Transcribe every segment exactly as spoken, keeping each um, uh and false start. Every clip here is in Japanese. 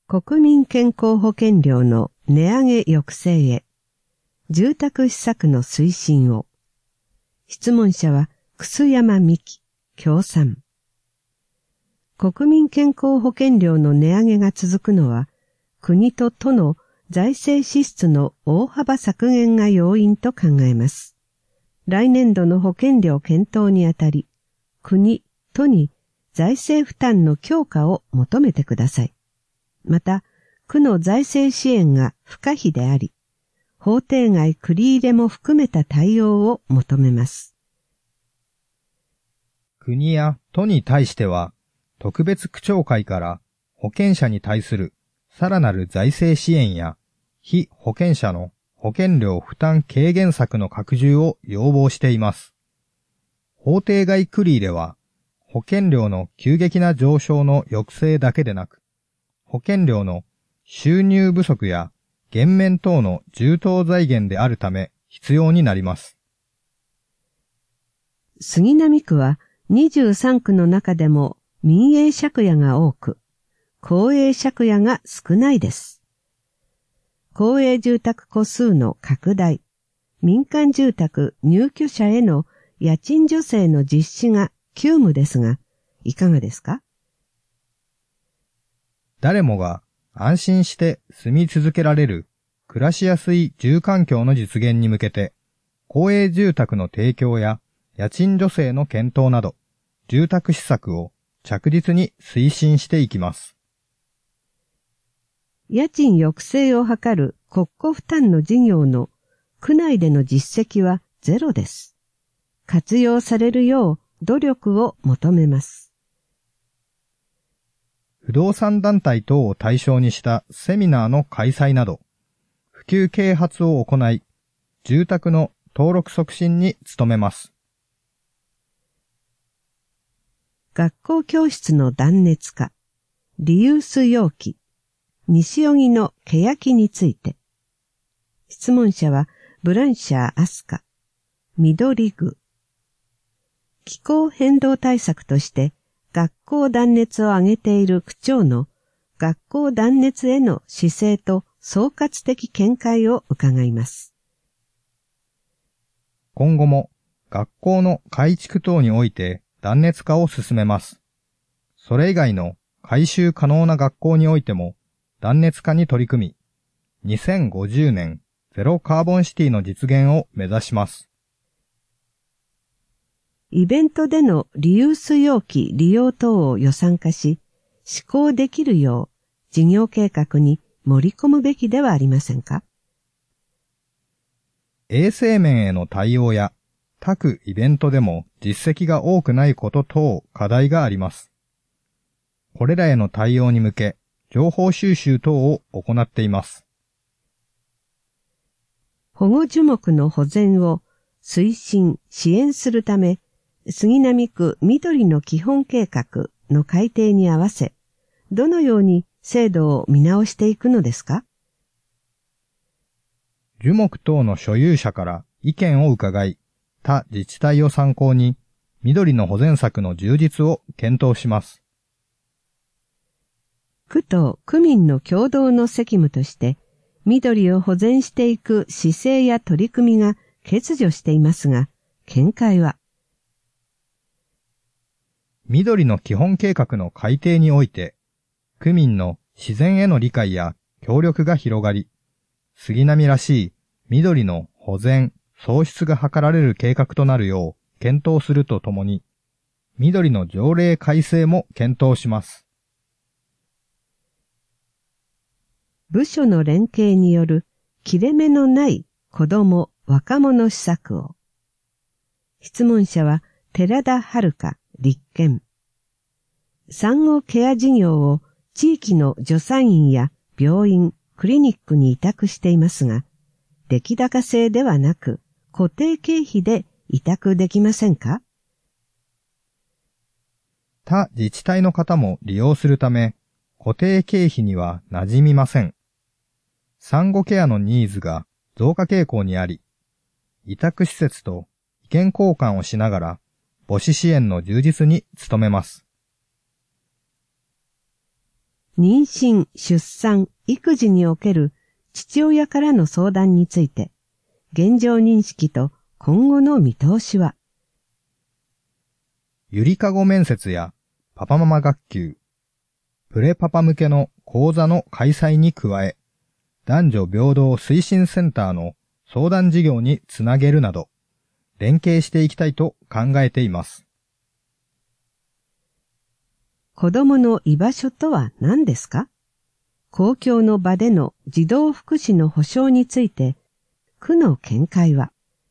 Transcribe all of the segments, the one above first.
国民健康保険料の値上げ抑制へ、住宅施策の推進を。質問者は楠山美希、協賛。国民健康保険料の値上げが続くのは、国と都の財政支出の大幅削減が要因と考えます。来年度の保険料検討にあたり、国、都に財政負担の強化を求めてください。また、区の財政支援が不可避であり、法定外繰り入れも含めた対応を求めます。 国や都に対しては、特別区長会から保険者に対するさらなる財政支援や被保険者の保険料負担軽減策の拡充を要望しています。法定外繰り入れは、保険料の急激な上昇の抑制だけでなく、保険料の収入不足や減免等の充当財源であるため必要になります。 杉並区はにじゅうさんくの中でも民営借家が多く、公営借家が少ないです。公営住宅戸数の拡大、民間住宅入居者への家賃助成の実施が急務ですが、いかがですか？ 誰もが安心して住み続けられる暮らしやすい住環境の実現に向けて、公営住宅の提供や家賃助成の検討など、住宅施策を着実に推進していきます。 家賃抑制を図る国庫負担の事業の区内での実績はゼロです。活用されるよう努力を求めます。 不動産団体等を対象にしたセミナーの開催など、普及啓発を行い、住宅の登録促進に努めます。 学校教室の断熱化、リユース容器、西荻の欅について。質問者はブランシャーアスカ、緑具。気候変動対策として学校断熱を挙げている区長の学校断熱への姿勢と総括的見解を伺います。 今後も学校の改築等において断熱化を進めます。それ以外の改修可能な学校においても断熱化に取り組み、にせんごじゅうねんゼロカーボンシティの実現を目指します。 イベントでのリユース容器利用等を予算化し、施行できるよう事業計画に盛り込むべきではありませんか？ 衛生面への対応や他区イベントでも実績が多くないこと等課題があります。これらへの対応に向け、情報収集等を行っています。 保護樹木の保全を推進・支援するため、杉並区緑の基本計画の改定に合わせ、どのように制度を見直していくのですか？ 樹木等の所有者から意見を伺い、他自治体を参考に、緑の保全策の充実を検討します。 区と区民の共同の責務として、緑を保全していく姿勢や取り組みが欠如していますが、見解は？ 緑の基本計画の改定において、区民の自然への理解や協力が広がり、杉並らしい緑の保全、創出が図られる計画となるよう検討するとともに、緑の条例改正も検討します。 部署の連携による切れ目のない子ども・若者施策を。質問者は寺田遥、立憲。産後ケア事業を地域の助産院や病院、クリニックに委託していますが、出来高制ではなく固定経費で委託できませんか？ 他自治体の方も利用するため、固定経費には馴染みません。産後ケアのニーズが増加傾向にあり、委託施設と意見交換をしながら母子支援の充実に努めます。 妊娠、出産、育児における父親からの相談について、現状認識と今後の見通しは、 ゆりかご面接やパパママ学級、プレパパ向けの講座の開催に加え、男女平等推進センターの相談事業につなげるなど、連携していきたいと考えています。 子供の居場所とは何ですか？公共の場での児童福祉の保障について、区の見解は、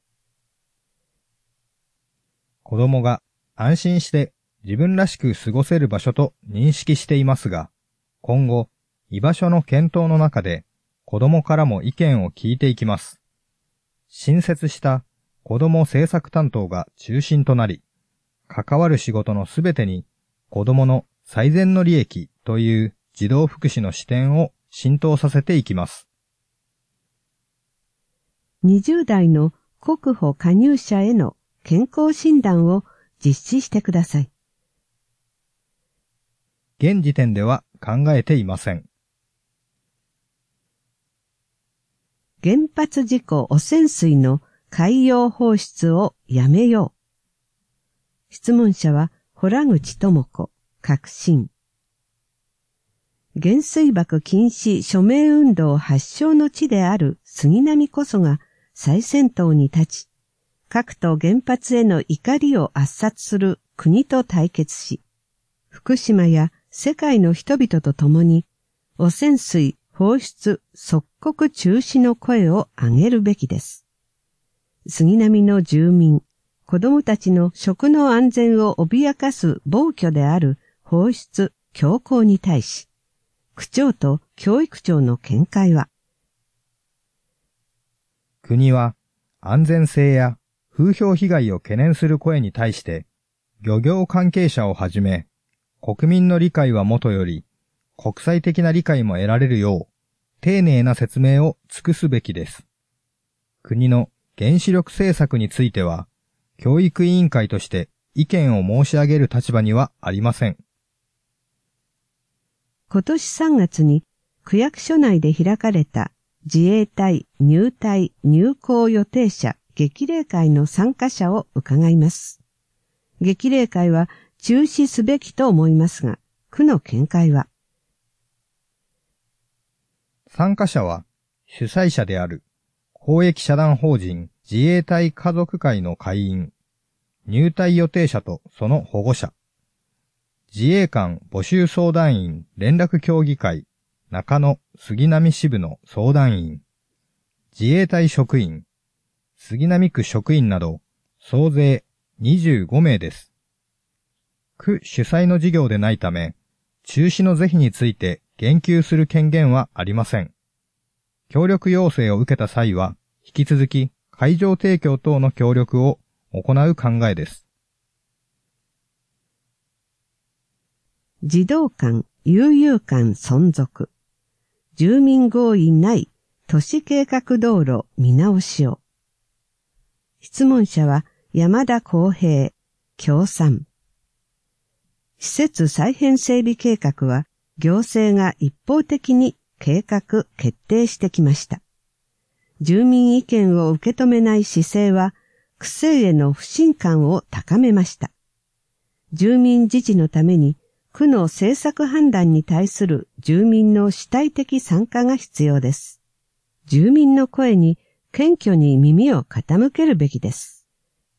子供が安心して自分らしく過ごせる場所と認識していますが、今後、居場所の検討の中で子供からも意見を聞いていきます。新設した子供政策担当が中心となり、関わる仕事のすべてに子供の最善の利益という児童福祉の視点を浸透させていきます。 にじゅう代の国保加入者への健康診断を実施してください。 現時点では考えていません。 原発事故汚染水の海洋放出をやめよう。質問者は洞口智子、革新。原水爆禁止署名運動発祥の地である杉並こそが最先頭に立ち、核と原発への怒りを圧殺する国と対決し、福島や世界の人々と共に汚染水放出即刻中止の声を上げるべきです。杉並の住民、子供たちの食の安全を脅かす暴挙である放出強行に対し、区長と教育長の見解は、 国は安全性や風評被害を懸念する声に対して、漁業関係者をはじめ、国民の理解はもとより、国際的な理解も得られるよう、丁寧な説明を尽くすべきです。国の原子力政策については、教育委員会として意見を申し上げる立場にはありません。 今年さんがつに区役所内で開かれた自衛隊入隊入校予定者激励会の参加者を伺います。激励会は中止すべきと思いますが、区の見解は、 参加者は主催者である公益社団法人自衛隊家族会の会員、入隊予定者とその保護者、自衛官募集相談員連絡協議会中野杉並支部の相談員、自衛隊職員、杉並区職員など総勢にじゅうごめいです。区主催の事業でないため、中止の是非について言及する権限はありません。協力要請を受けた際は、引き続き会場提供等の協力を行う考えです。 児童館、悠々館存続。住民合意ない都市計画道路見直しを。質問者は山田康平、共産。施設再編整備計画は行政が一方的に計画決定してきました。住民意見を受け止めない姿勢は区政への不信感を高めました。住民自治のために区の政策判断に対する住民の主体的参加が必要です。住民の声に謙虚に耳を傾けるべきです。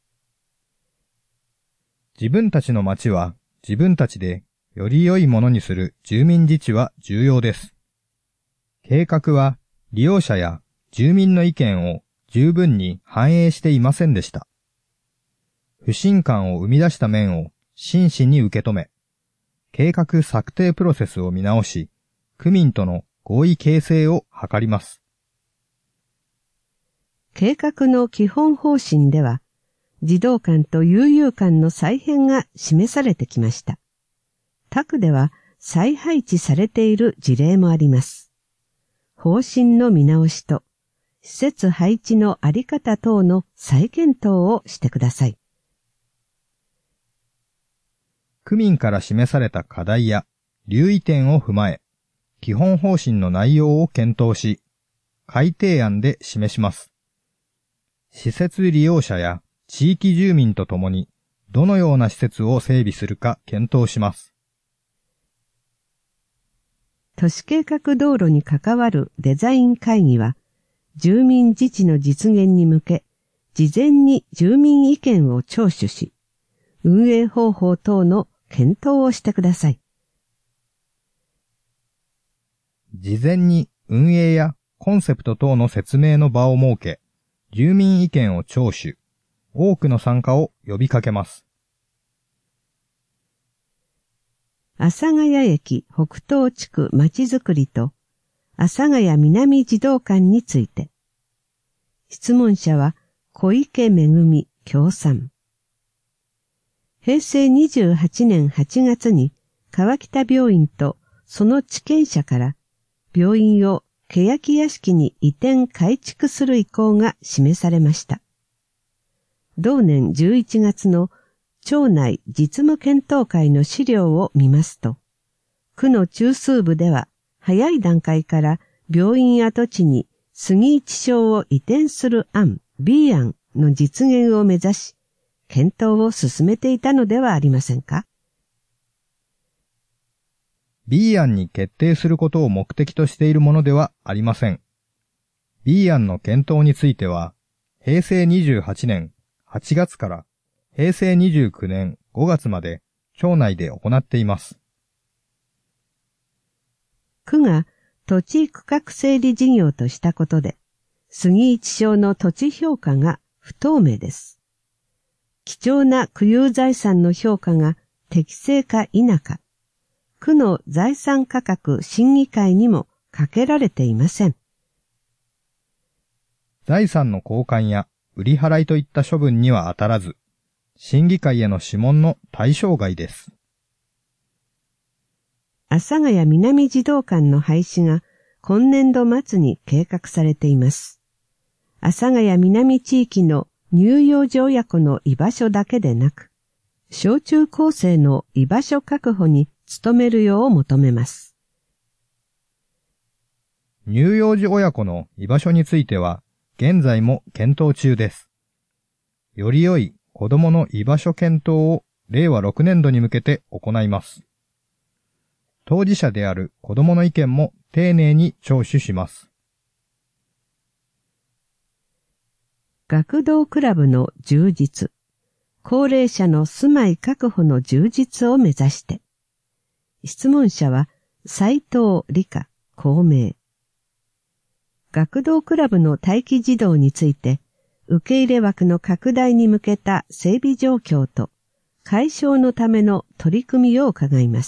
自分たちの町は自分たちでより良いものにする住民自治は重要です。計画は利用者や住民の意見を十分に反映していませんでした。不信感を生み出した面を真摯に受け止め、計画策定プロセスを見直し、区民との合意形成を図ります。 計画の基本方針では、児童館と悠々館の再編が示されてきました。他区では再配置されている事例もあります。方針の見直しと、施設配置のあり方等の再検討をしてください。 区民から示された課題や留意点を踏まえ、 基本方針の内容を検討し、改定案で示します。施設利用者や地域住民とともに、どのような施設を整備するか検討します。 都市計画道路に関わるデザイン会議は、住民自治の実現に向け、事前に住民意見を聴取し、運営方法等の検討をしてください。 事前に運営やコンセプト等の説明の場を設け、住民意見を聴取、多くの参加を呼びかけます。 阿佐ヶ谷駅北東地区まちづくりと阿佐ヶ谷南児童館について、質問者は小池めぐみ協賛。へいせいにじゅうはちねんはちがつに川北病院とその地権者から病院を欅屋敷に移転改築する意向が示されました。同年じゅういちがつの町内実務検討会の資料を見ますと、区の中枢部では早い段階から病院跡地に杉一小を移転する案 B 案の実現を目指し、検討を進めていたのではありませんか。 B 案に決定することを目的としているものではありません。B 案の検討については、へいせいにじゅうはちねんはちがつからへいせいにじゅうきゅうねんごがつまで町内で行っています。 区が土地区画整理事業としたことで、杉一小の土地評価が不透明です。貴重な区有財産の評価が適正か否か、区の財産価格審議会にもかけられていません。 財産の交換や売り払いといった処分には当たらず、審議会への諮問の対象外です。 阿佐ヶ谷南児童館の廃止が今年度末に計画されています。阿佐ヶ谷南地域の乳幼児親子の居場所だけでなく、小中高生の居場所確保に努めるよう求めます。 乳幼児親子の居場所については、現在も検討中です。より良い子どもの居場所検討をれいわろくねんどに向けて行います。当事者である子どもの意見も丁寧に聴取します。 学童クラブの充実、高齢者の住まい確保の充実を目指して、質問者は斉藤理香、公明。学童クラブの待機児童について、受け入れ枠の拡大に向けた整備状況と解消のための取り組みを伺います。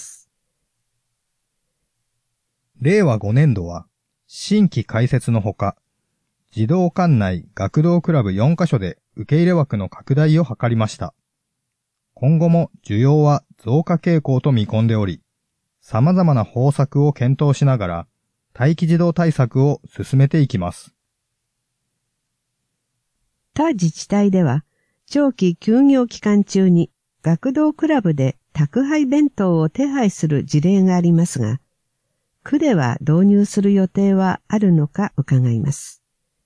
れいわごねんどは新規開設のほか、児童館内学童クラブよんかしょで受け入れ枠の拡大を図りました。今後も需要は増加傾向と見込んでおり、様々な方策を検討しながら待機児童対策を進めていきます。 他自治体では長期休業期間中に学童クラブで宅配弁当を手配する事例がありますが、区では導入する予定はあるのか伺います。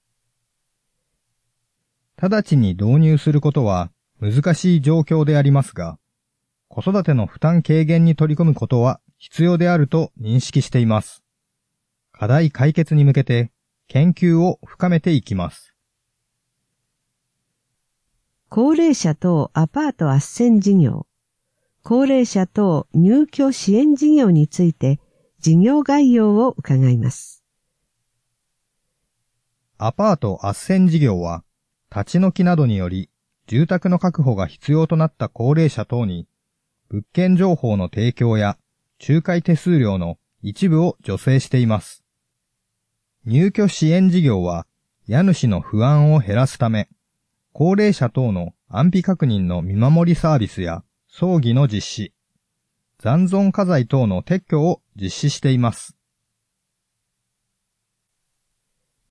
直ちに導入することは難しい状況でありますが、子育ての負担軽減に取り組むことは必要であると認識しています。課題解決に向けて研究を深めていきます。 高齢者等アパート斡旋事業、高齢者等入居支援事業について事業概要を伺います。 アパート斡旋事業は、立ち退きなどにより住宅の確保が必要となった高齢者等に、物件情報の提供や仲介手数料の一部を助成しています。入居支援事業は、家主の不安を減らすため、高齢者等の安否確認の見守りサービスや葬儀の実施、残存家財等の撤去を実施しています。